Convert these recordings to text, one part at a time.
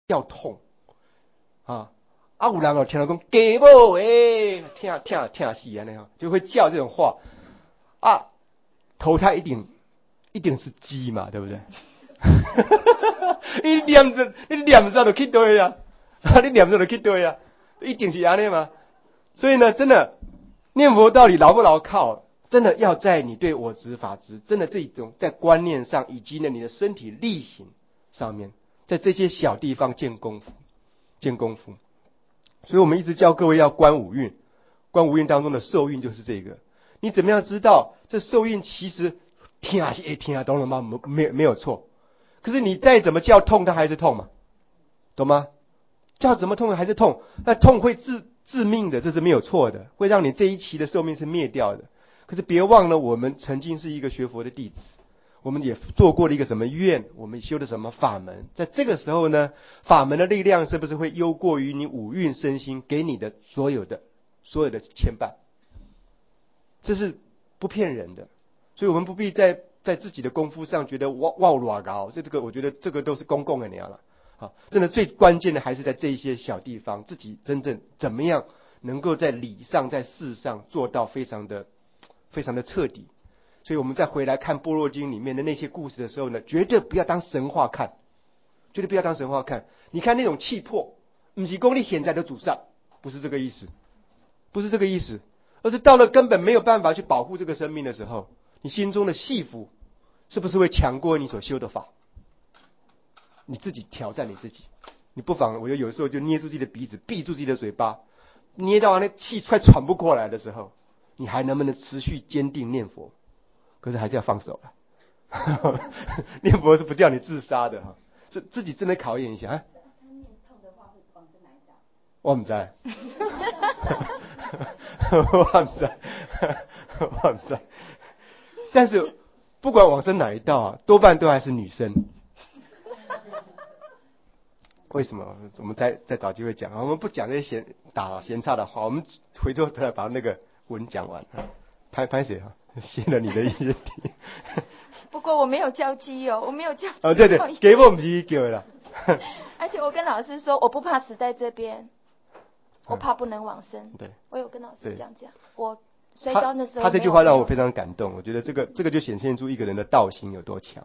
要痛啊！有人听到讲鸡母诶，听死安尼哈，就会叫这种话啊。投胎一定是鸡嘛，对不对？你念着就去对啊，你念着就去对啊，一定是安尼嘛。所以呢，真的念佛到底牢不牢靠？真的要在你对我执法执真的这种在观念上，以及呢你的身体力行上面，在这些小地方见功夫。所以我们一直教各位要观五蕴，观五蕴当中的受蕴就是这个。你怎么样知道这受蕴其实听是会听，懂了吗？没有错。可是你再怎么叫痛，它还是痛嘛，懂吗？叫怎么痛还是痛，那痛会致命的，这是没有错的，会让你这一期的寿命是灭掉的。可是别忘了，我们曾经是一个学佛的弟子，我们也做过了一个什么愿，我们修的什么法门，在这个时候呢，法门的力量是不是会优过于你五蕴身心给你的所有的牵绊？这是不骗人的。所以我们不必在自己的功夫上觉得哇软高，这个我觉得这个都是公共的那样了。好，真的最关键的还是在这一些小地方，自己真正怎么样能够在理上在事上做到非常的彻底。所以我们再回来看《般若经》里面的那些故事的时候呢，绝对不要当神话看，绝对不要当神话看。你看那种气魄，不是功力现在的祖上，不是这个意思，而是到了根本没有办法去保护这个生命的时候，你心中的戏服是不是会强过你所修的法？你自己挑战你自己，你不妨，我就有时候就捏住自己的鼻子，闭住自己的嘴巴，捏到那气快喘不过来的时候，你还能不能持续坚定念佛？可是还是要放手了。念佛是不叫你自杀的哈，是自己真的考验一下啊。我不知道，我不知道。但是不管往生哪一道啊，多半都还是女生。为什么？我们再找机会讲，我们不讲这些闲岔的话，我们回头来把那个文讲完。拍谁啊？谢了你的一些题。 不过我没有交机哦，我没有交机。 哦，对，给我们是叫了。 而且我跟老师说，我不怕死在这边，我怕不能往生。 对， 我有跟老师讲，我摔跤的时候他这句话让我非常感动。我觉得这个就显现出一个人的道心有多强。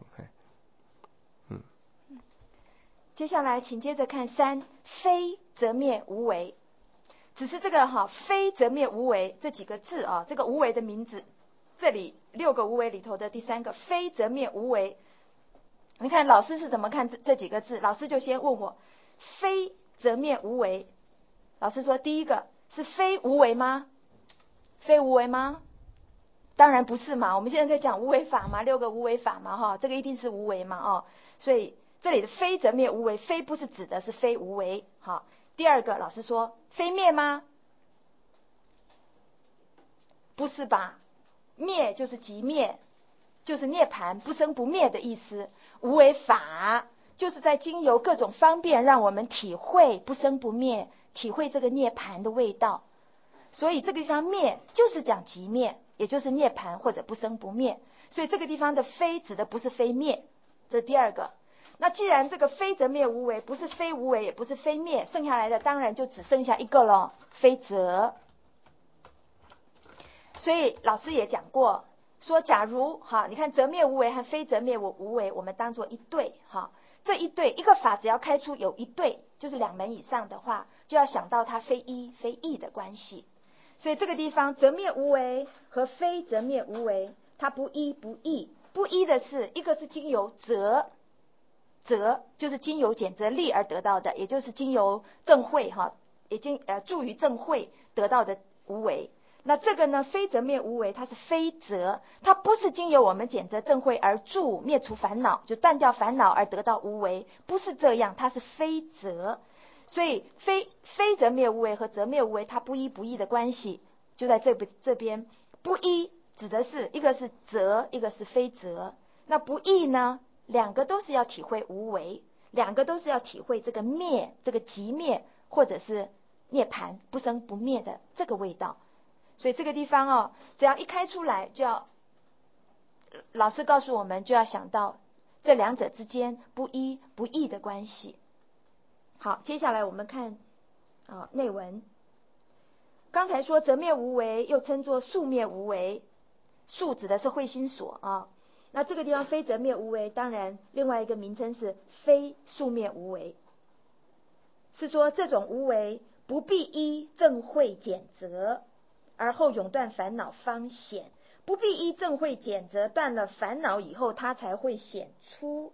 接下来请接着看3，非则灭无为。只是这个非则灭无为这几个字啊，这个无为的名字，这里6个无为里头的第3个非则灭无为。你看老师是怎么看这几个字？老师就先问我，非则灭无为。老师说第一个是非无为吗？非无为吗？当然不是嘛，我们现在在讲无为法嘛，6个无为法嘛这个一定是无为嘛所以这里的非则灭无为，非不是指的是非无为。第二个老师说非灭吗？不是吧，灭就是即灭，就是涅槃不生不灭的意思。无为法就是在经由各种方便让我们体会不生不灭，体会这个涅槃的味道。所以这个地方灭就是讲即灭，也就是涅槃或者不生不灭。所以这个地方的非指的不是非灭，这是第二个。那既然这个非则灭无为，不是非无为也不是非灭，剩下来的当然就只剩下一个了，非则。所以老师也讲过，说假如你看则灭无为和非则灭无为，我们当作一对这一对一个法只要开出有一对，就是2门以上的话，就要想到它非一非异的关系。所以这个地方则灭无为和非则灭无为，它不一不异。不一的是，一个是经由则就是经由减则力而得到的，也就是经由正慧已经助于正慧得到的无为。那这个呢，非则灭无为，它是非则，它不是经由我们减则正慧而助灭除烦恼，就断掉烦恼而得到无为，不是这样，它是非则。所以非则灭无为和则灭无为，它不一不异的关系就在这边。不一指的是一个是则，一个是非则。那不异呢，两个都是要体会无为，两个都是要体会这个灭，这个即灭或者是涅槃不生不灭的这个味道。所以这个地方只要一开出来，就要老师告诉我们，就要想到这两者之间不一不异的关系。 好，接下来我们看内文。刚才说则灭无为又称作宿灭无为，宿指的是会心所啊。那这个地方非则灭无为，当然另外一个名称是非宿灭无为，是说这种无为不必依正慧减则，而后永断烦恼方显，不必依正慧减则，断了烦恼以后它才会显出。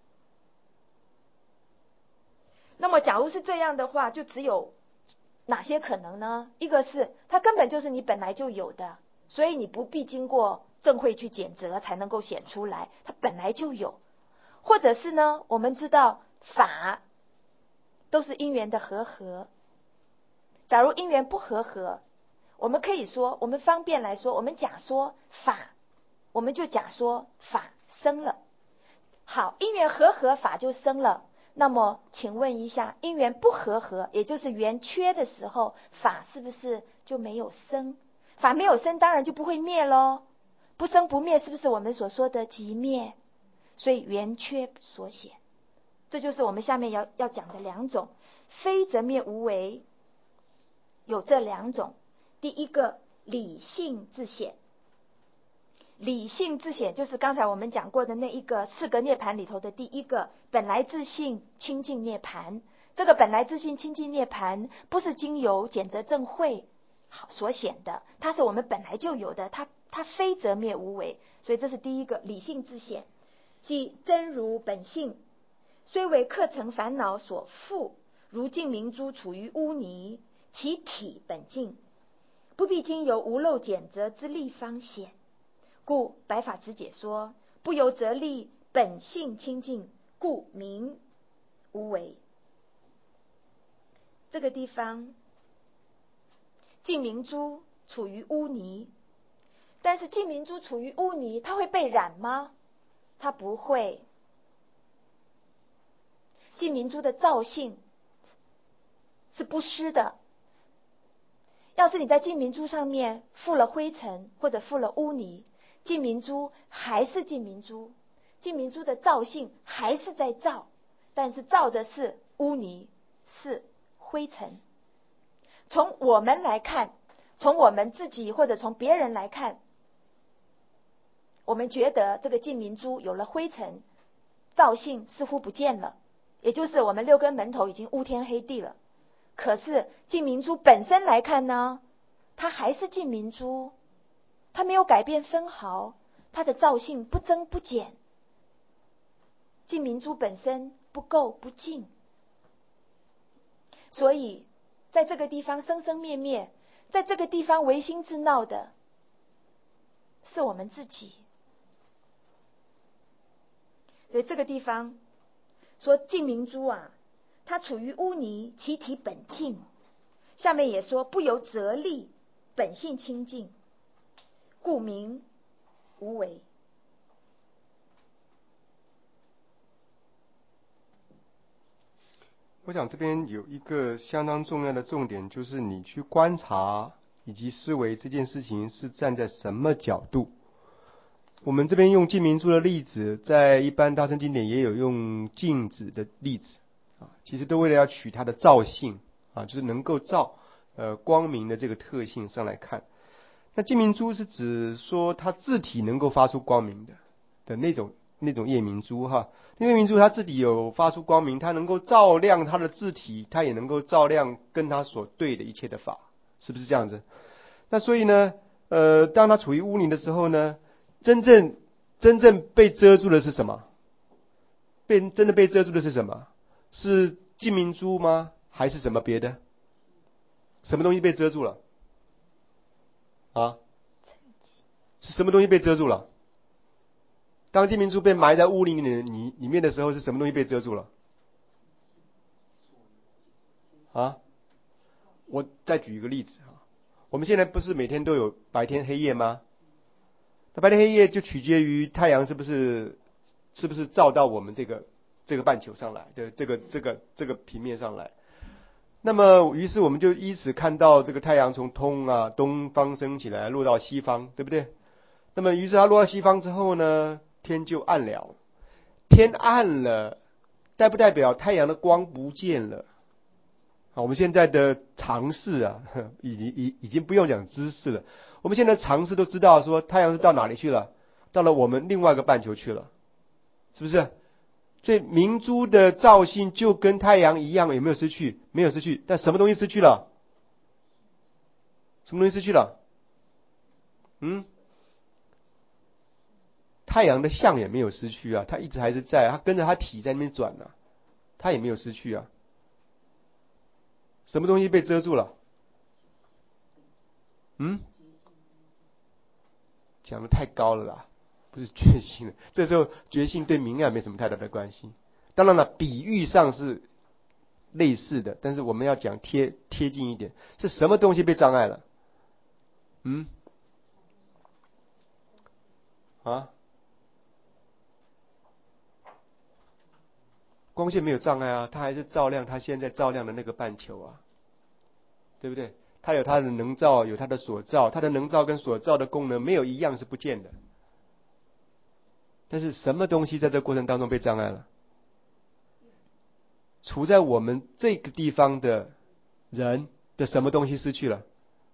那么假如是这样的话，就只有哪些可能呢？一个是它根本就是你本来就有的，所以你不必经过正慧去检责才能够显出来，它本来就有。或者是呢，我们知道法都是因缘的和合，假如因缘不和合，我们可以说，我们方便来说，我们假说法，我们就假说法生了。好，因缘和合，法就生了。那么请问一下，因缘不和合，也就是缘缺的时候，法是不是就没有生？法没有生，当然就不会灭咯。不生不灭，是不是我们所说的即灭？所以缘缺所显，这就是我们下面要讲的两种。非则灭无为有这两种。第一个理性自显，理性自显就是刚才我们讲过的那一个四个涅盘里头的第一个本来自性清净涅盘。这个本来自性清净涅盘不是经由减则正慧所显的，它是我们本来就有的，它非则灭无为。所以这是第一个理性自显，即真如本性，虽为客尘烦恼所缚，如镜明珠处于污泥，其体本净，不必经由无漏减则之力方显。故白法子解说，不由则力本性清净，故名无为。这个地方镜明珠处于污泥，但是镜明珠处于污泥，它会被染吗？它不会。镜明珠的造性是不湿的，要是你在镜明珠上面附了灰尘或者附了污泥，镜明珠还是镜明珠，镜明珠的造性还是在造，但是造的是污泥，是灰尘。从我们来看，从我们自己或者从别人来看，我们觉得这个镜明珠有了灰尘，造性似乎不见了，也就是我们六根门头已经乌天黑地了。可是镜明珠本身来看呢，它还是镜明珠，它没有改变分毫，它的造性不增不减。镜明珠本身不垢不净，所以在这个地方生生灭灭，在这个地方唯心自闹的是我们自己。所以这个地方说镜明珠啊，它处于污泥，其体本净。下面也说不由则力，本性清净，故名无为。 我想这边有一个相当重要的重点，就是你去观察以及思维这件事情是站在什么角度。我们这边用镜明珠的例子，在一般大乘经典也有用镜子的例子其实都为了要取它的照性就是能够照光明的这个特性上来看。那镜明珠是指说它自体能够发出光明的那种夜明珠夜明珠它自己有发出光明，它能够照亮它的自体，它也能够照亮跟它所对的一切的法，是不是这样子？那所以呢当它处于污泥的时候呢，真正被遮住的是什么？真的被遮住的是什么？是镜明珠吗？还是什么别的？什么东西被遮住了？是什么东西被遮住了？当镜明珠被埋在污泥里面的时候，是什么东西被遮住了？我再举一个例子我们现在不是每天都有白天黑夜吗？那白天黑夜就取决于太阳是不是照到我们这个半球上来的这个平面上来。那么于是我们就依此看到这个太阳从东方升起来，落到西方，对不对？那么于是它落到西方之后呢，天就暗了。天暗了，代不代表太阳的光不见了？ 我们现在的常识啊，已经不用讲知识了。我们现在常识都知道说，太阳是到哪里去了？到了我们另外一个半球去了，是不是？所以明珠的照性就跟太阳一样，有没有失去？没有失去，但什么东西失去了？什么东西失去了？太阳的像也没有失去啊，它一直还是在，它跟着它体在那边转啊，它也没有失去啊。什么东西被遮住了？讲的太高了啦，不是觉性了。这时候觉性对明暗没什么太大的关系。当然了，比喻上是类似的，但是我们要讲贴近一点，是什么东西被障碍了？光线没有障碍啊，它还是照亮它现在照亮的那个半球啊，对不对？它有它的能照，有它的所照，它的能照跟所照的功能没有一样是不见的。但是什么东西在这过程当中被障碍了？处在我们这个地方的人的什么东西失去了？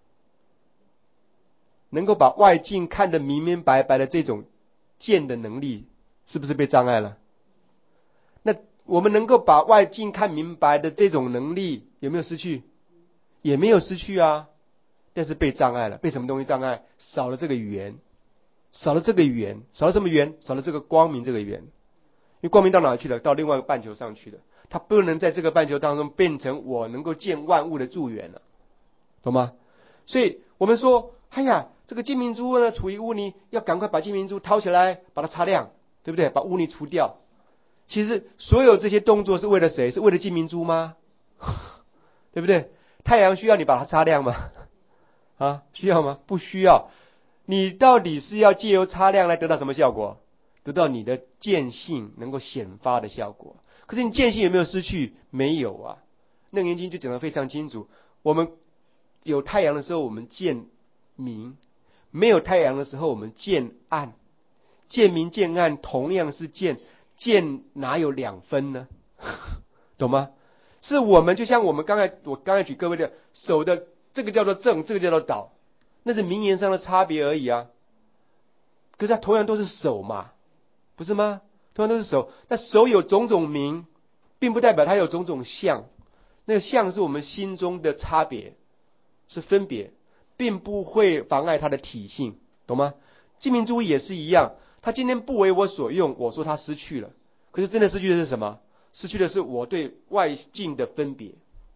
能够把外境看得明明白白的这种见的能力，是不是被障碍了？那我们能够把外境看明白的这种能力有没有失去？也没有失去啊，但是被障碍了。被什么东西障碍？少了这个缘，少了这个缘，少了什么缘？少了这个光明这个缘。因为光明到哪去了？到另外一个半球上去了。它不能在这个半球当中变成我能够见万物的助缘了，懂吗？所以我们说，哎呀，这个金明珠呢处于污泥，要赶快把金明珠掏起来，把它擦亮，对不对？把污泥除掉。其实所有这些动作是为了谁？是为了金明珠吗？对不对？太阳需要你把它擦亮吗？需要吗？不需要。你到底是要借由擦亮来得到什么效果？得到你的见性能够显发的效果。可是你见性有没有失去？没有啊。楞严经就讲得非常清楚，我们有太阳的时候我们见明，没有太阳的时候我们见暗。见明见暗同样是见，见哪有两分呢？懂吗？是我们就像我刚才举各位的手的，这个叫做正，这个叫做倒，那是名言上的差别而已啊。可是它同样都是手嘛，不是吗？同样都是手，那手有种种名，并不代表它有种种相。那个相是我们心中的差别，是分别，并不会妨碍它的体性，懂吗？金明珠也是一样，它今天不为我所用，我说它失去了，可是真的失去的是什么？失去的是我对外境的分别。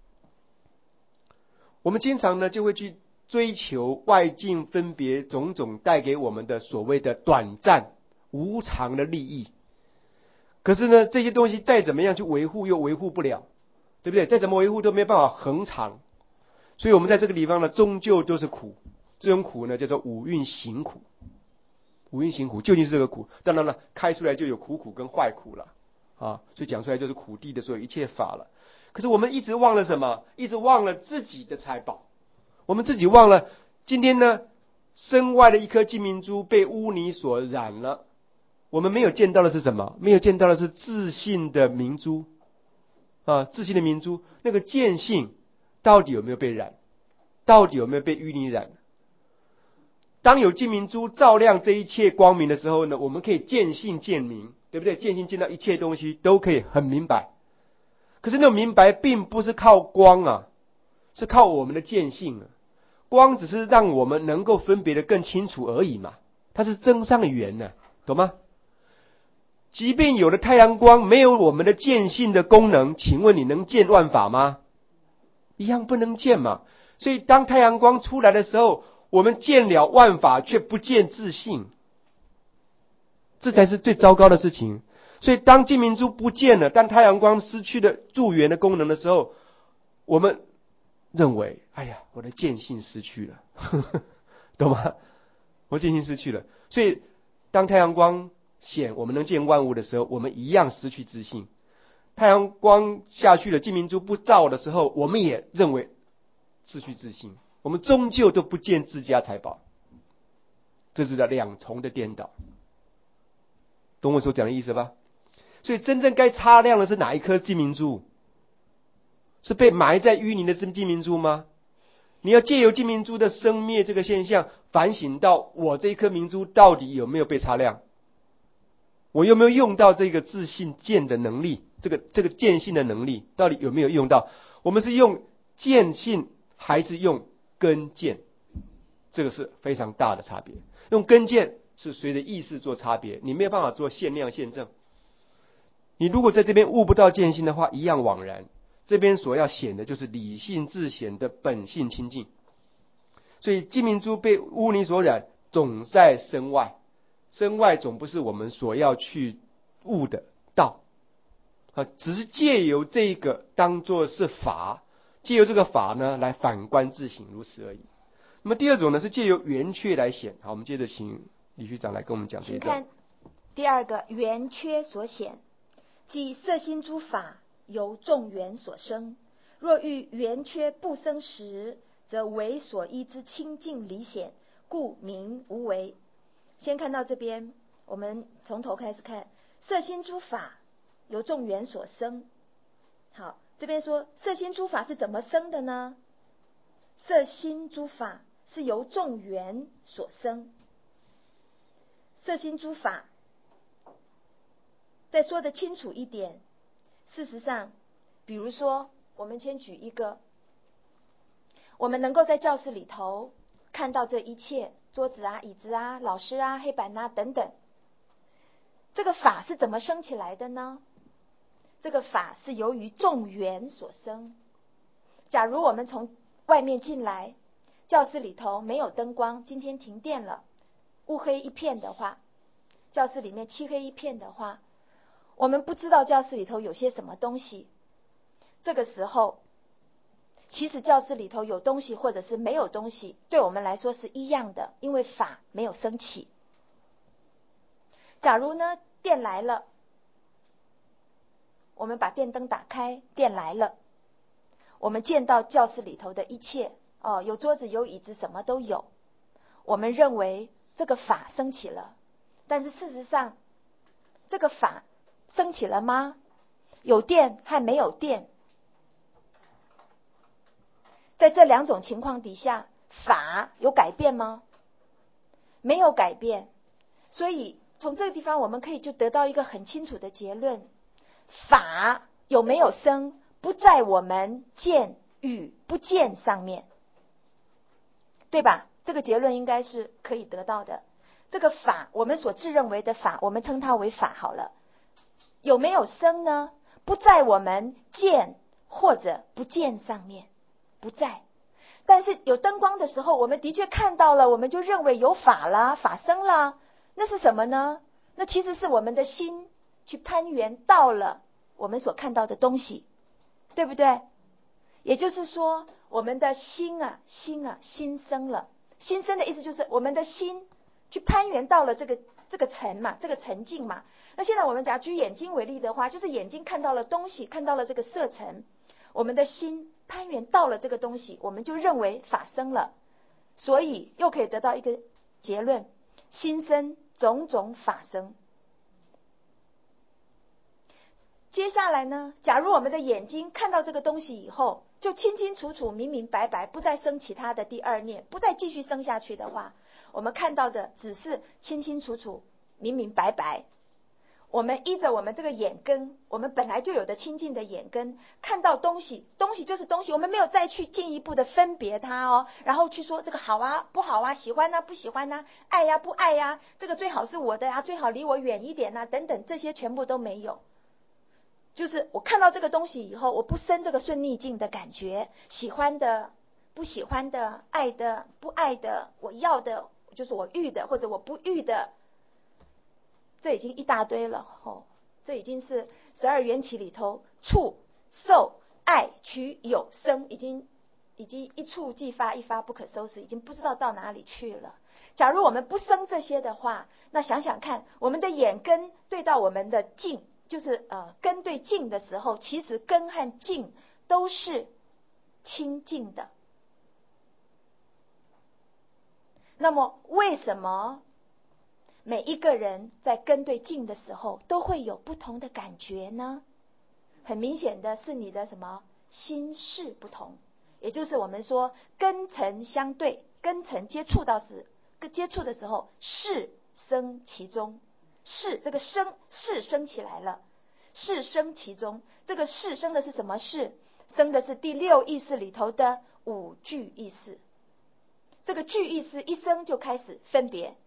我们经常呢就会去追求外境分别种种带给我们的所谓的短暂无常的利益。可是呢，这些东西再怎么样去维护又维护不了，对不对？再怎么维护都没有办法恒长。所以我们在这个地方呢，终究都是苦。这种苦呢，叫做五蕴行苦。五蕴行苦究竟是这个苦？当然了，开出来就有苦跟坏苦了所以讲出来就是苦地的所有一切法了。可是我们一直忘了什么？一直忘了自己的财宝。我们自己忘了，今天呢，身外的一颗金明珠被污泥所染了。我们没有见到的是什么？没有见到的是自信的明珠自信的明珠，那个见性到底有没有被染？到底有没有被淤泥染？当有金明珠照亮这一切光明的时候呢，我们可以见性见明，对不对？见性见到一切东西都可以很明白。可是那种明白并不是靠光是靠我们的见性光只是让我们能够分别的更清楚而已嘛，它是增上缘懂吗？即便有了太阳光，没有我们的见性的功能，请问你能见万法吗？一样不能见嘛。所以当太阳光出来的时候，我们见了万法，却不见自性，这才是最糟糕的事情。所以当金明珠不见了，当太阳光失去了助缘的功能的时候，我们认为，哎呀，我的见性失去了懂吗？我见性失去了。所以当太阳光显我们能见万物的时候，我们一样失去自性。太阳光下去了，金明珠不照的时候，我们也认为失去自性，我们终究都不见自家财宝。这是两重的颠倒，懂我所讲的意思吧？所以真正该擦亮的是哪一颗金明珠？ 是被埋在淤泥的金明珠吗？你要借由金明珠的生灭这个现象，反省到我这一颗明珠到底有没有被擦亮，我有没有用到这个自信见的能力，这个见性的能力到底有没有用到？我们是用见性还是用根见？这个是非常大的差别。用根见是随着意识做差别，你没有办法做限量限证。你如果在这边悟不到见性的话，一样枉然。这边所要显的就是理性自显的本性清净。所以金明珠被污泥所染，总在身外，身外总不是我们所要去悟的道啊，只是借由这个当作是法，借由这个法呢来反观自省，如此而已。那么第二种呢是借由圆缺来显。好，我们接着请李局长来跟我们讲这一段。 请看第二个圆缺所显，即色心诸法由众缘所生，若遇圆缺不生时，则为所依之清净离显，故名无为。先看到这边，我们从头开始看，色心诸法由众缘所生。好，这边说色心诸法是怎么生的呢？色心诸法是由众缘所生。色心诸法再说得清楚一点，事实上比如说我们先举一个，我们能够在教室里头看到这一切，桌子啊、椅子啊、老师啊、黑板啊等等，这个法是怎么生起来的呢？这个法是由于众缘所生。假如我们从外面进来，教室里头没有灯光，今天停电了，乌黑一片的话，教室里面漆黑一片的话，我们不知道教室里头有些什么东西。这个时候其实教室里头有东西或者是没有东西，对我们来说是一样的，因为法没有升起。假如呢电来了，我们把电灯打开，电来了，我们见到教室里头的一切，有桌子有椅子什么都有，我们认为这个法升起了，但是事实上这个法升起了吗？有电和没有电，在这两种情况底下，法有改变吗？没有改变。所以从这个地方我们可以就得到一个很清楚的结论，法有没有生，不在我们见与不见上面，对吧？这个结论应该是可以得到的。这个法，我们所自认为的法，我们称它为法好了，有没有生呢？不在我们见或者不见上面，不在。但是有灯光的时候，我们的确看到了，我们就认为有法啦，法生啦。那是什么呢？那其实是我们的心去攀缘到了我们所看到的东西，对不对？也就是说我们的心生了。心生的意思就是我们的心去攀缘到了这个尘嘛，这个尘境嘛。那现在我们假如举眼睛为例的话，就是眼睛看到了东西，看到了这个色尘，我们的心攀缘到了这个东西，我们就认为法生了。所以又可以得到一个结论，心生种种法生。接下来呢，假如我们的眼睛看到这个东西以后，就清清楚楚明明白白，不再生其他的第二念，不再继续生下去的话，我们看到的只是清清楚楚明明白白。我们依着我们这个眼根，我们本来就有的清净的眼根，看到东西，东西就是东西，我们没有再去进一步的分别它然后去说这个好啊不好啊，喜欢啊不喜欢啊，爱呀不爱呀，这个最好是我的呀，最好离我远一点啊，等等，这些全部都没有。就是我看到这个东西以后，我不生这个顺逆境的感觉，喜欢的不喜欢的，爱的不爱的，我要的就是我欲的或者我不欲的，这已经一大堆了这已经是12缘起里头触受爱取有生，已经一触即发，一发不可收拾，已经不知道到哪里去了。假如我们不生这些的话，那想想看，我们的眼根对到我们的境，就是根对境的时候，其实根和境都是清净的。那么为什么每一个人在根对境的时候都会有不同的感觉呢？很明显的是你的什么心事不同，也就是我们说根尘相对，根尘接触的时候，事生其中，这个事生起来了，事生其中，这个事生的是什么事？生的是第六意识里头的五具意识。这个具意识一生就开始分别，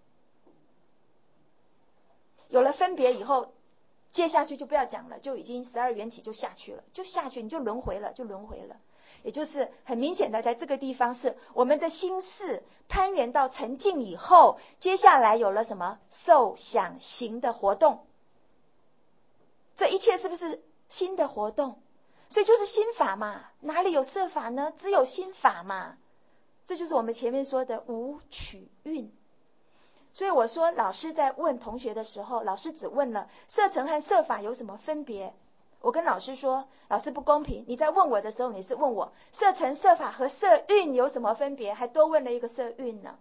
有了分别以后，接下去就不要讲了，就已经12缘起就下去了，你就轮回了。也就是很明显的，在这个地方是我们的心事攀缘到沉静以后，接下来有了什么受想行的活动，这一切是不是新的活动？所以就是心法嘛，哪里有色法呢？只有心法嘛。这就是我们前面说的五取运。所以我说老师在问同学的时候，老师只问了色尘和色法有什么分别。我跟老师说，老师不公平，你在问我的时候，你是问我色尘色法和色蕴有什么分别，还多问了一个色蕴呢。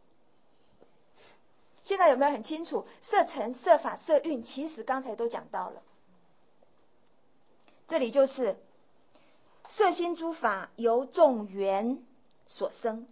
现在有没有很清楚？色尘色法色蕴其实刚才都讲到了。这里就是色心诸法由众缘所生，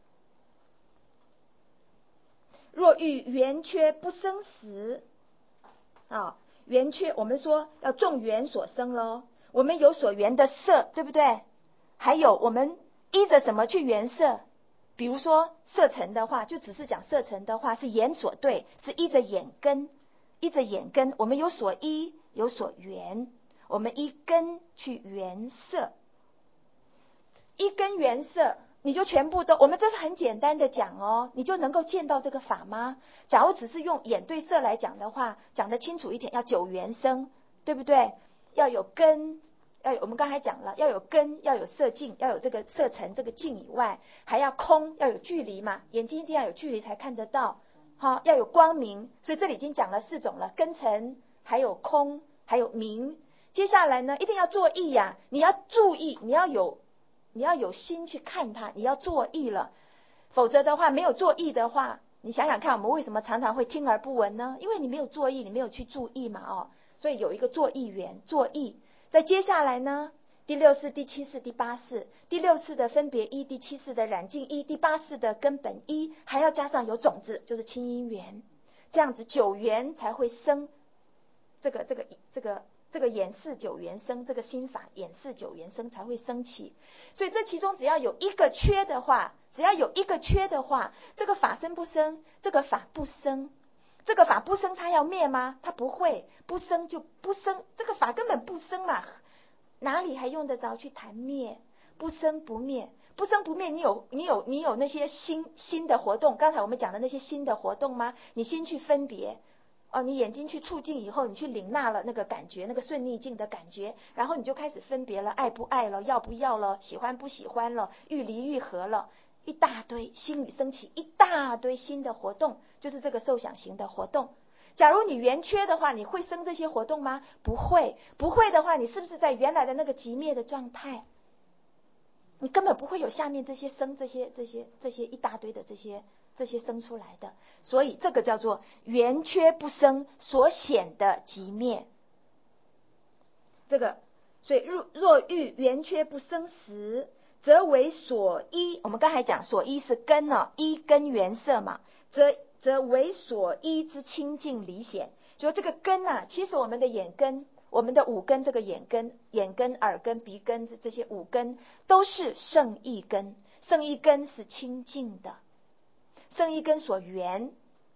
若欲缘缺不生时缘缺我们说要众缘所生咯，我们有所缘的色，对不对？还有我们依着什么去缘色？比如说色尘的话，就只是讲色尘的话，是眼所对，是依着眼根，我们有所依有所缘，我们依根去缘色，依根缘色，你就全部都，我们这是很简单的讲哦，你就能够见到这个法吗？假如只是用眼对色来讲的话，讲得清楚一点，要九缘生，对不对？要有根，我们刚才讲了，要有根，要有色境，要有这个色尘这个境以外，还要空，要有距离嘛，眼睛一定要有距离才看得到，要有光明，所以这里已经讲了4种了，根尘，还有空，还有明。接下来呢，一定要作意呀，你要注意，你要有心去看它，你要作意了，否则的话，没有作意的话，你想想看，我们为什么常常会听而不闻呢？因为你没有作意，你没有去注意嘛，所以有一个作意缘，作意。再接下来呢，第6识、第7识、第8识，第6识的分别一，第7识的染净一，第8识的根本一，还要加上有种子，就是清因缘，这样子9缘才会生这个眼识9缘生，这个心法眼识9缘生才会升起。所以这其中只要有一个缺的话，这个法生不生？这个法不生。这个法不生，它要灭吗？它不会，不生就不生，这个法根本不生嘛，哪里还用得着去谈灭？不生不灭，不生不灭，你有那些新的活动，刚才我们讲的那些新的活动吗？你先去分别。你眼睛去触境以后，你去领纳了那个感觉，那个顺逆境的感觉，然后你就开始分别了，爱不爱了，要不要了，喜欢不喜欢了，欲离欲合了，一大堆，心里升起一大堆新的活动，就是这个受想行的活动。假如你缘缺的话，你会生这些活动吗？不会。不会的话，你是不是在原来的那个寂灭的状态？你根本不会有下面这些生这些一大堆的这些生出来的。所以这个叫做缘缺不生所显的寂灭。这个，所以若欲缘缺不生时，则为所依。我们刚才讲所依是根依根缘色嘛，则为所依之清净离显。就这个根其实我们的眼根，我们的五根，这个眼根、耳根、鼻根这些五根都是圣意根，圣意根是清净的，圣意根所缘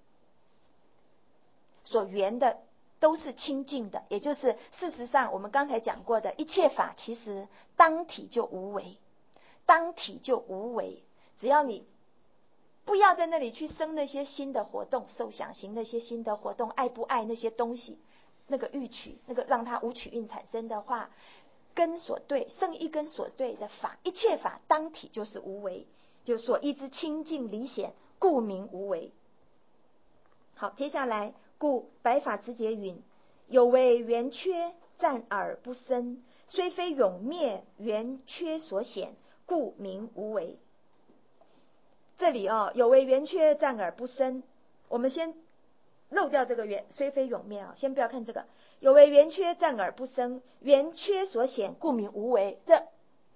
的都是清净的，也就是事实上我们刚才讲过的一切法，其实当体就无为，只要你不要在那里去生那些新的活动，受想行那些新的活动，爱不爱那些东西，那个欲取，那个让它无取运产生的话，根所对，圣一根所对的法，一切法当体就是无为，就所依之清净离显，故名无为。好，接下来故白法之节云：有为缘缺，暂而不生，虽非永灭，缘缺所显，故名无为。这里有为缘缺，暂而不生，我们先漏掉这个虽非永灭先不要看这个。有为缘缺，暂而不生，缘缺所显，故名无为。这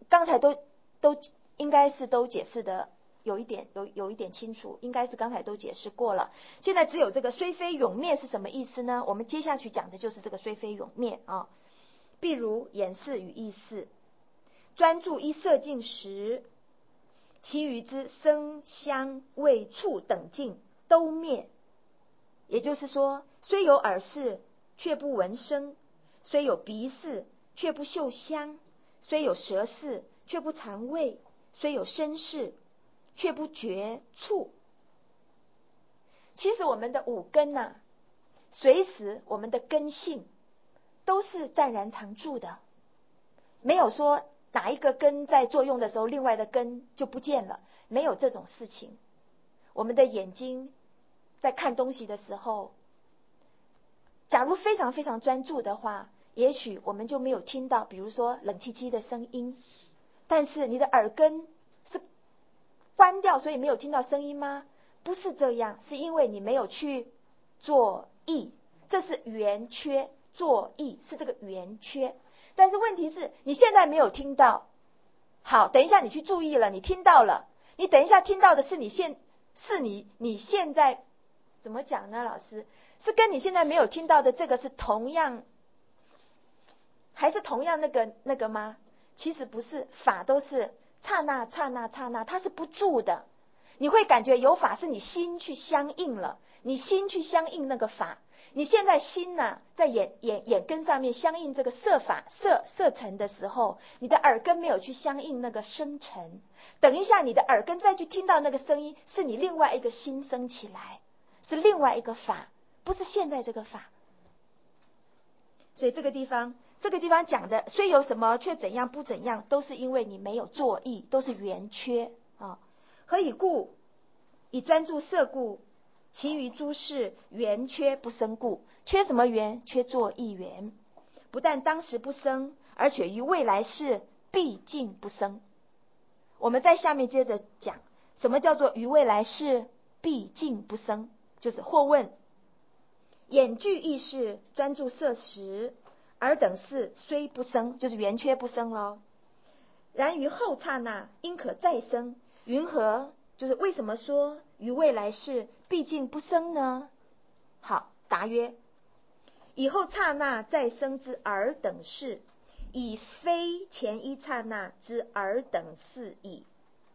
刚才都应该是都解释的有一点清楚，应该是刚才都解释过了。现在只有这个虽非永灭是什么意思呢？我们接下去讲的就是这个虽非永灭啊。譬如眼识与意识，专注一色境时，其余之声香味触等境都灭。也就是说，虽有耳识却不闻声，虽有鼻识却不嗅香，虽有舌识却不尝味，虽有身识却不觉触。其实我们的五根啊，随时我们的根性都是暂然常住的，没有说哪一个根在作用的时候，另外的根就不见了，没有这种事情。我们的眼睛在看东西的时候，假如非常非常专注的话，也许我们就没有听到比如说冷气机的声音。但是你的耳根是关掉，所以没有听到声音吗？不是这样，是因为你没有去作意，这是圆缺。作意是这个圆缺，但是问题是你现在没有听到。好，等一下你去注意了，你听到了，你等一下听到的是你现在怎么讲呢？老师是跟你现在没有听到的这个是同样，还是同样那个吗？其实不是，法都是刹那刹那刹那，它是不住的。你会感觉有法是你心去相应了，你心去相应那个法。你现在心呢，在眼根上面相应这个色法色尘的时候，你的耳根没有去相应那个声尘。等一下你的耳根再去听到那个声音，是你另外一个心生起来，是另外一个法，不是现在这个法。所以这个地方讲的虽有什么却怎样不怎样，都是因为你没有作意，都是圆缺啊。何以故？以专注色故，其余诸事圆缺不生故。缺什么圆？缺作意圆。不但当时不生，而且于未来世毕竟不生。我们在下面接着讲，什么叫做于未来世毕竟不生？就是或问：眼具意识专注色时，尔等事虽不生，就是圆缺不生咯。然于后刹那应可再生，云何？就是为什么说于未来世毕竟不生呢？好，答曰：以后刹那再生之尔等事，已非前一刹那之尔等事矣。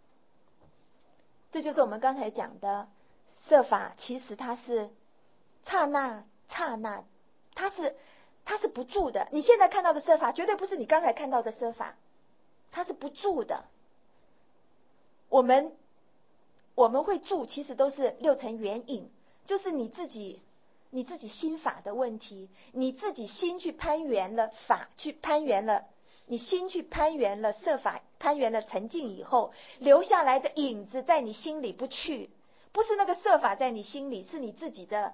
这就是我们刚才讲的色法，其实它是刹那刹那，它是不住的。你现在看到的色法绝对不是你刚才看到的色法，它是不住的。我们会住，其实都是六尘缘影，就是你自己心法的问题，你自己心去攀缘了法，去攀缘了，你心去攀缘了色法，攀缘了沉静以后，留下来的影子在你心里不去，不是那个色法在你心里，是你自己的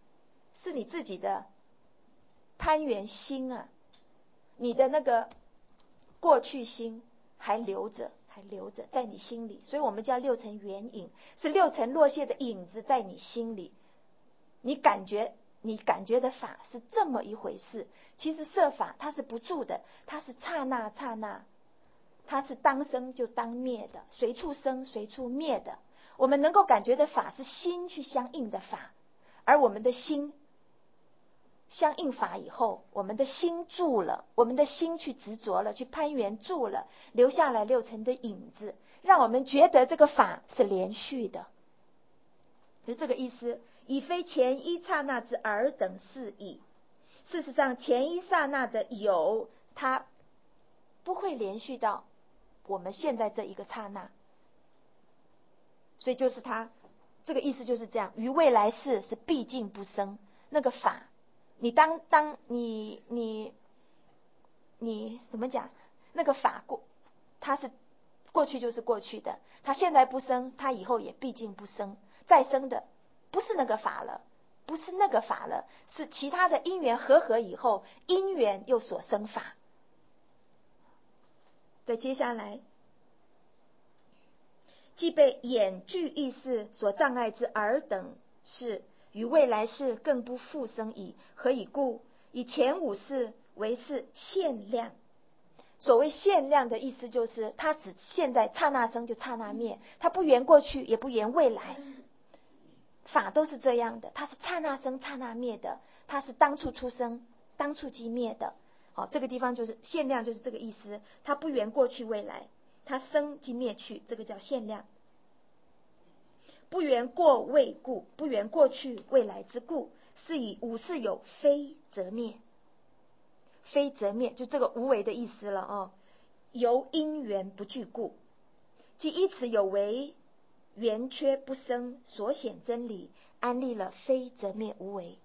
攀缘心啊，你的那个过去心还留着在你心里，所以我们叫六尘缘影，是六尘落谢的影子在你心里。你感觉的法是这么一回事，其实色法它是不住的，它是刹那刹那，它是当生就当灭的，随处生随处灭的。我们能够感觉的法是心去相应的法，而我们的心相应法以后，我们的心住了，我们的心去执着了，去攀缘住了，留下来六尘的影子，让我们觉得这个法是连续的。就这个意思，已非前一刹那之尔等事矣。事实上，前一刹那的有，它不会连续到我们现在这一个刹那。所以就是它这个意思就是这样，于未来世是毕竟不生那个法。你你怎么讲？那个法它是过去就是过去的，它现在不生，它以后也毕竟不生。再生的不是那个法了，是其他的因缘和合以后，因缘又所生法。再接下来，既被眼具意识所障碍之尔等事，于未来世更不复生矣。何以故？以前五世为是限量。 所谓限量的意思就是，它只现在刹那生就刹那灭，它不圆过去，也不圆未来。法都是这样的，它是刹那生刹那灭的，它是当处出生当处即灭的。好，这个地方就是限量，就是这个意思。它不圆过去未来，它生即灭去，这个叫限量。不圆过未故，不圆过去未来之故，是以无事有非则灭。非则灭，就这个无为的意思了哦。由因缘不具故，即依此有为圆缺不生所显真理，安立了非则灭无为。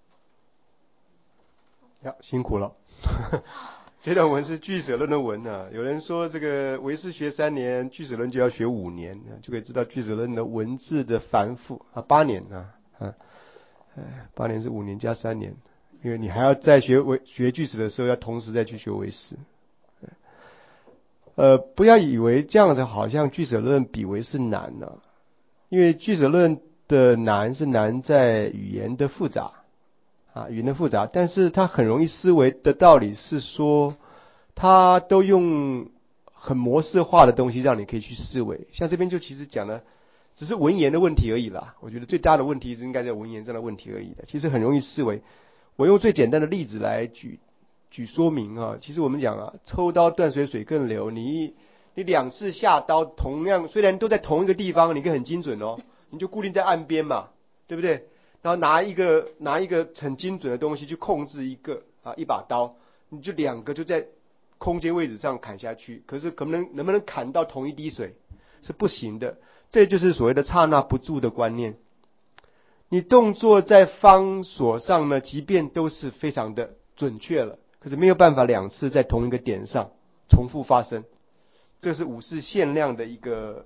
辛苦了。这段文是俱舍论的文啊。有人说这个唯识学3年，俱舍论就要学5年，就可以知道俱舍论的文字的繁复啊。8年啊，8年是5年加3年，因为你还要在学俱舍的时候，要同时再去学唯识。不要以为这样子好像俱舍论比唯识难呢，因为俱舍论的难是难在语言的复杂。语言的复杂，但是它很容易思维的道理是说，它都用很模式化的东西让你可以去思维。像这边就其实讲的只是文言的问题而已啦。我觉得最大的问题是应该在文言上的问题而已的，其实很容易思维。我用最简单的例子来举说明啊。其实我们讲抽刀断水水更流，你2次下刀，同样虽然都在同一个地方，你可以很精准哦，你就固定在岸边嘛，对不对？然后拿一个很精准的东西去控制一把刀，你就2个就在空间位置上砍下去，可是能不能砍到同一滴水是不行的。这就是所谓的刹那不住的观念。你动作在方所上呢，即便都是非常的准确了，可是没有办法2次在同一个点上重复发生。这是五识限量的一个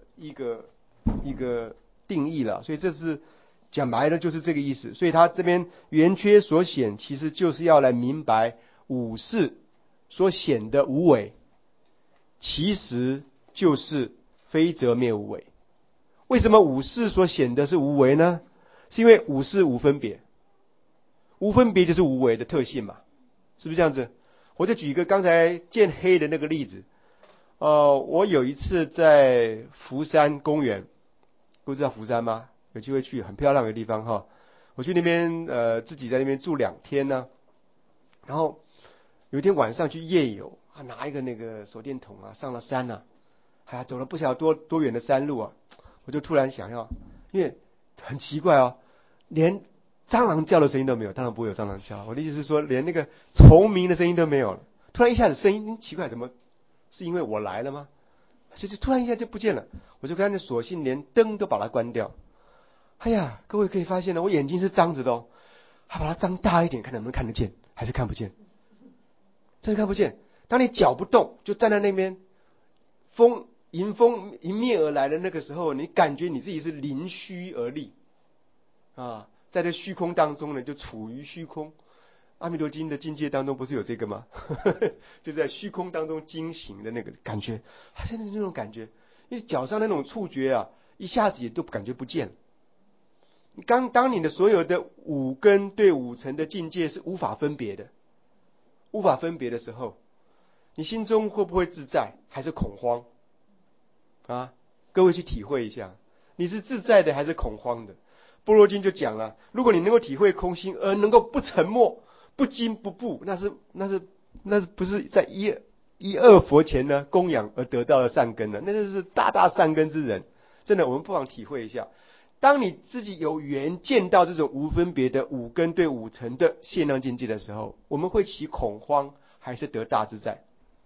定义了，所以这是讲白了就是这个意思。所以他这边圆缺所显，其实就是要来明白五识所显的无为，其实就是非则灭无为。为什么五识所显的是无为呢？是因为五识无分别，无分别就是无为的特性嘛，是不是这样子？我就举一个刚才见黑的那个例子。我有一次在福山公园，不知道福山吗？有机会去，很漂亮的地方哈。我去那边自己在那边住2天呢。然后有一天晚上去夜游，拿一个那个手电筒上了山走了不晓得多远的山路我就突然想要，因为很奇怪连蟑螂叫的声音都没有，当然不会有蟑螂叫。我的意思是说，连那个虫鸣的声音都没有了。突然一下子声音奇怪，怎么是因为我来了吗？就突然一下就不见了。我就干脆索性连灯都把它关掉。哎呀，各位可以发现我眼睛是张着的还把它张大一点，看能不能看得见，还是看不见？真的看不见。当你脚不动，就站在那边，迎风迎面而来的那个时候，你感觉你自己是临虚而立在这虚空当中呢，就处于虚空。阿弥陀经的境界当中不是有这个吗？就在虚空当中惊醒的那个感觉，真的是那种感觉。因为脚上那种触觉一下子也都感觉不见了。当你的所有的五根对五尘的境界是无法分别的时候，你心中会不会自在还是恐慌各位去体会一下，你是自在的还是恐慌的？般若经就讲了，如果你能够体会空心而能够不沉默不惊不怖，那是不是在一二佛前呢供养而得到的善根呢？那就是大大善根之人。真的，我们不妨体会一下，当你自己有缘见到这种无分别的五根对五尘的限量境界的时候，我们会起恐慌还是得大自在？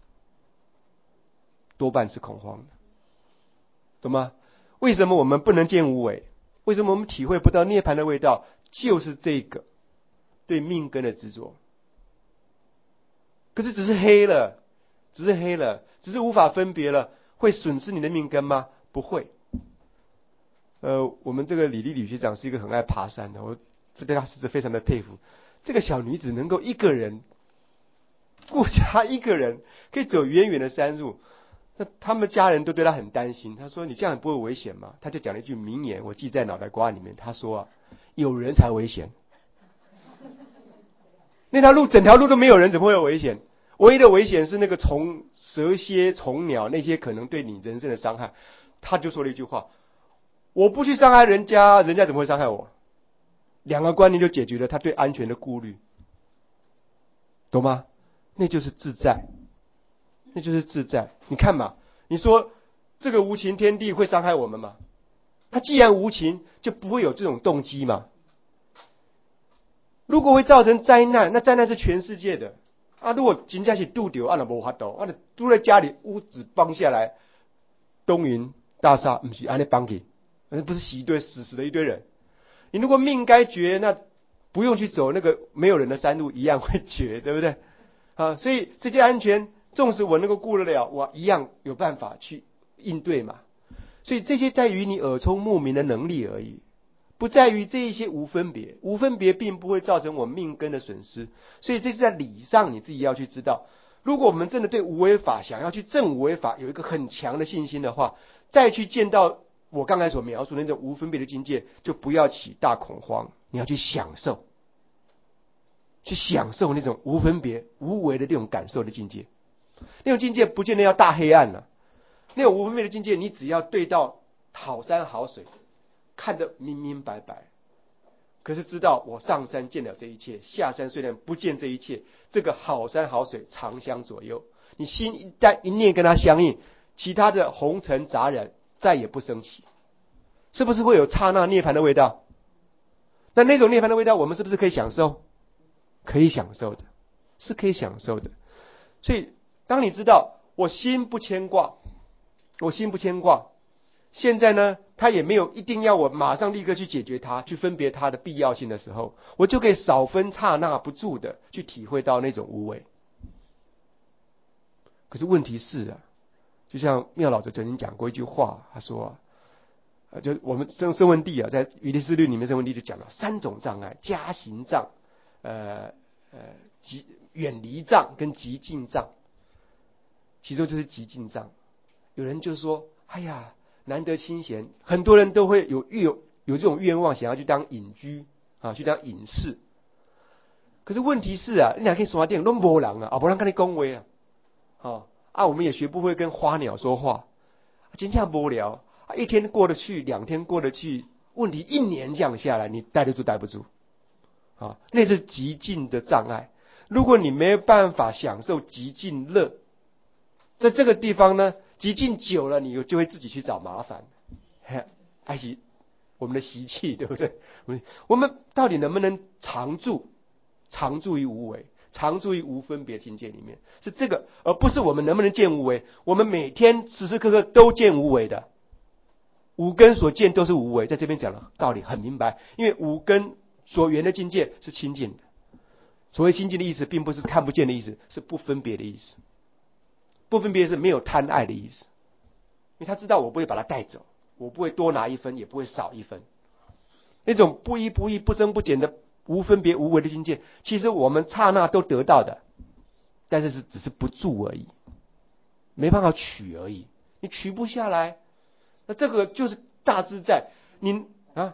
多半是恐慌的，懂吗？为什么我们不能见无为？为什么我们体会不到涅槃的味道？就是这个对命根的执着。可是只是黑了，只是无法分别了，会损失你的命根吗？不会。我们这个李丽吕学长是一个很爱爬山的，我对他是非常的佩服。这个小女子能够一个人，顾家一个人可以走远远的山路，那他们家人都对他很担心。他说：“你这样不会危险吗？”他就讲了一句名言，我记在脑袋瓜里面。他说：“有人才危险，那条路整条路都没有人，怎么会有危险？ 唯一的危险是那个蛇蝎、虫鸟那些可能对你人生的伤害。他就说了一句话：我不去伤害人家，人家怎么会伤害我？两个观念就解决了他对安全的顾虑，懂吗？那就是自在，那就是自在。你看嘛，你说这个无情天地会伤害我们吗？他既然无情，就不会有这种动机嘛。如果会造成灾难，那灾难是全世界的啊！如果真正是拄到，那没法度，啊，住在家里屋子崩下来，东云大厦不是安尼崩去，不是死的一堆人。你如果命该绝，那不用去走那个没有人的山路，一样会绝，对不对？啊，所以这些安全，纵使我能够顾得了，我一样有办法去应对嘛。所以这些在于你耳聪目明的能力而已，不在于这一些无分别。无分别并不会造成我命根的损失。所以这是在理上你自己要去知道。如果我们真的对无为法想要去证无为法有一个很强的信心的话，再去见到我刚才所描述的那种无分别的境界，就不要起大恐慌，你要去享受，去享受那种无分别、无为的那种感受的境界。那种境界不见得要大黑暗了，那种无分别的境界，你只要对到好山好水，看得明明白白，可是知道我上山见了这一切，下山虽然不见这一切，这个好山好水常相左右。你心一旦一念跟它相应，其他的红尘杂染再也不升起，是不是会有刹那涅槃的味道？那种涅槃的味道，我们是不是可以享受？可以享受的，是可以享受的。所以当你知道我心不牵挂，我心不牵挂，现在呢，他也没有一定要我马上立刻去解决它，去分别它的必要性的时候，我就可以少分刹那不住的去体会到那种无为。可是问题是啊，就像妙老者曾经讲过一句话，他说就我们声闻地啊，在瑜伽师律里面声闻地就讲了三种障碍：加行障、远离障跟极近障。其中就是极近障。有人就说：哎呀，难得清闲，很多人都会有这种愿望，想要去当隐居啊，去当隐士。可是问题是啊，你哪可以刷电都没人啊，没人跟你恭维啊，我们也学不会跟花鸟说话，真正无聊啊，一天过得去，2天过得去，问题1年这样下来，你待得住待不住啊？那是极近的障碍。如果你没有办法享受极近乐，在这个地方呢，极近久了，你就会自己去找麻烦，爱惜我们的习气，对不对？我们到底能不能常住于无为，常住于无分别境界里面？是这个，而不是我们能不能见无为。我们每天时时刻刻都见无为的，五根所见都是无为。在这边讲的道理很明白，因为五根所缘的境界是清净的。所谓清净的意思，并不是看不见的意思，是不分别的意思。不分别是没有贪爱的意思，因为他知道我不会把它带走，我不会多拿1分，也不会少1分。那种不依不异、不增不减的无分别无为的境界，其实我们刹那都得到的，但是只是不住而已，没办法取而已。你取不下来，那这个就是大自在。你啊，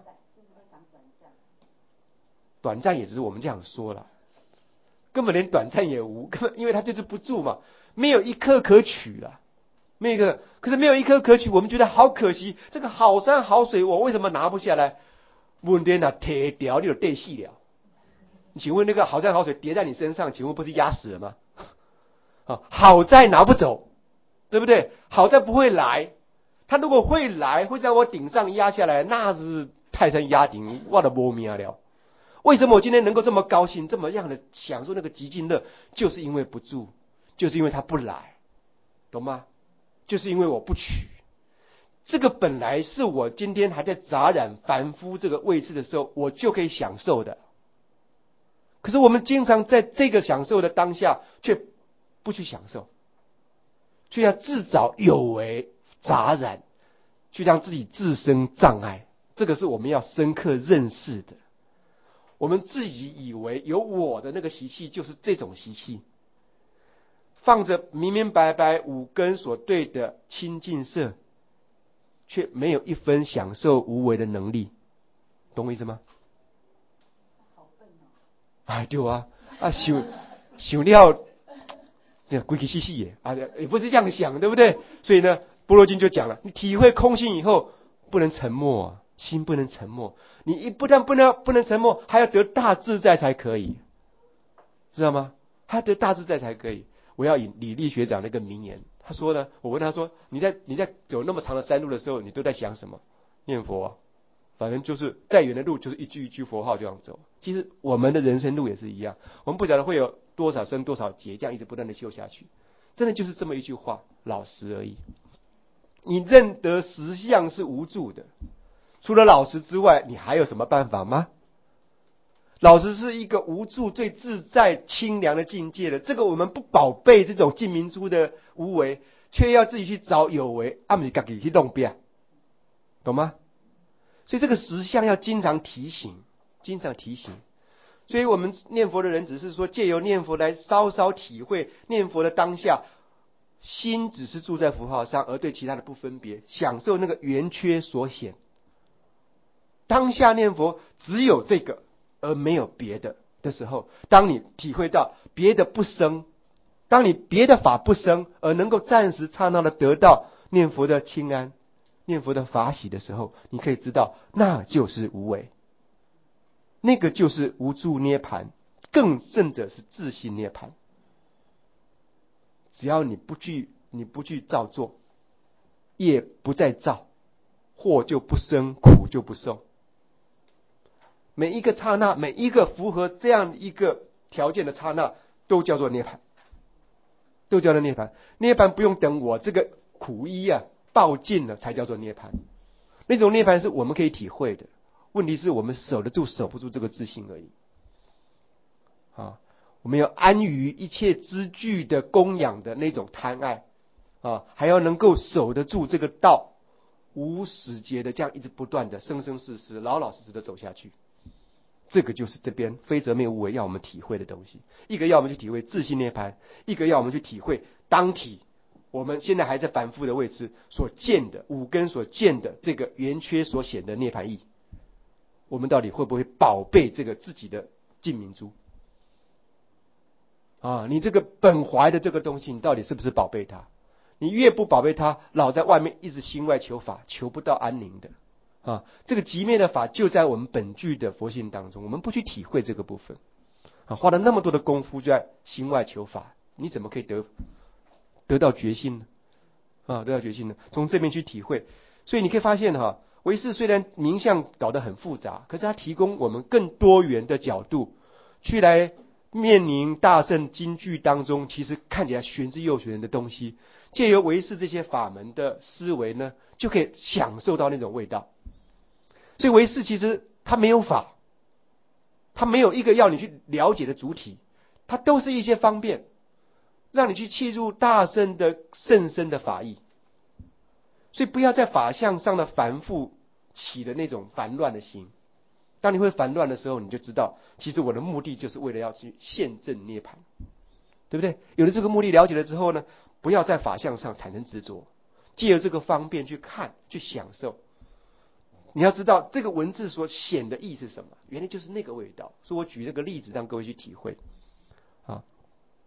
短暂也只是我们这样说了，根本连短暂也无，根本因为它就是不住嘛。没有一颗可取了，没有一个，可是没有一颗可取，我们觉得好可惜。这个好山好水，我为什么拿不下来？问题呢，铁掉你就对细了。请问那个好山好水叠在你身上，请问不是压死了吗？好在拿不走，对不对？好在不会来，他如果会来，会在我顶上压下来，那是泰山压顶，我的没命了。为什么我今天能够这么高兴，这么样的享受那个极尽乐？就是因为不住。就是因为他不来，懂吗？就是因为我不取，这个本来是我今天还在杂染凡夫这个位置的时候，我就可以享受的。可是我们经常在这个享受的当下，却不去享受，却要自找有为杂染，去让自己自身障碍。这个是我们要深刻认识的。我们自己以为有我的那个习气，就是这种习气。放着明明白白五根所对的清净色，却没有1分享受无为的能力，懂我意思吗？好笨哦！哎，对啊，想了这鬼鬼祟祟耶啊，也不是这样想，对不对？所以呢，般若经就讲了，你体会空性以后，不能沉默啊，心不能沉默。你不但不能沉默，还要得大自在才可以，知道吗？还要得大自在才可以。我要引李力学长那个名言，他说呢，我问他说，你在走那么长的山路的时候，你都在想什么？念佛啊，反正就是再远的路，就是一句一句佛号这样走。其实我们的人生路也是一样，我们不晓得会有多少生多少劫，这样一直不断的修下去，真的就是这么一句话，老实而已。你认得实相是无助的，除了老实之外，你还有什么办法吗？老实是一个无助、最自在、清凉的境界的。这个我们不宝贝这种净明珠的无为，却要自己去找有为，不是自己去弄变，懂吗？所以这个实相要经常提醒，经常提醒。所以我们念佛的人只是说借由念佛来稍稍体会念佛的当下，心只是住在符号上，而对其他的不分别，享受那个圆缺所显。当下念佛只有这个而没有别的的时候，当你体会到别的不生，当你别的法不生，而能够暂时刹那的得到念佛的清安、念佛的法喜的时候，你可以知道那就是无为，那个就是无住涅盘，更甚者是自性涅盘。只要你不去造作，业不再造，祸就不生，苦就不受。每一个刹那，每一个符合这样一个条件的刹那，都叫做涅槃，都叫做涅槃。涅槃不用等我这个苦役报尽了才叫做涅槃，那种涅槃是我们可以体会的。问题是我们守得住守不住这个自信而已。我们要安于一切资具的供养的那种贪爱还要能够守得住这个道，无始劫的这样一直不断的生生世世老老实实的走下去。这个就是这边非择灭无为要我们体会的东西。一个要我们去体会自性涅槃，一个要我们去体会当体我们现在还在反复的位置所见的五根所见的这个圆缺所显的涅槃意。我们到底会不会宝贝这个自己的净明珠你这个本怀的这个东西，你到底是不是宝贝它？你越不宝贝它，老在外面一直心外求法，求不到安宁的这个极灭的法就在我们本具的佛性当中，我们不去体会这个部分花了那么多的功夫就在心外求法，你怎么可以得到决心呢？得到决心呢？从这边去体会。所以你可以发现唯识虽然名相搞得很复杂，可是它提供我们更多元的角度去来面临大乘经句当中其实看起来玄之又玄的东西，借由唯识这些法门的思维呢，就可以享受到那种味道。所以唯识其实它没有法，它没有一个要你去了解的主体，它都是一些方便，让你去契入大乘的甚深的法义。所以不要在法相上的繁复起的那种烦乱的心。当你会烦乱的时候，你就知道其实我的目的就是为了要去现证涅槃，对不对？有了这个目的了解了之后呢，不要在法相上产生执着，借由这个方便去看去享受。你要知道这个文字所显的意是什么，原来就是那个味道。所以我举这个例子让各位去体会。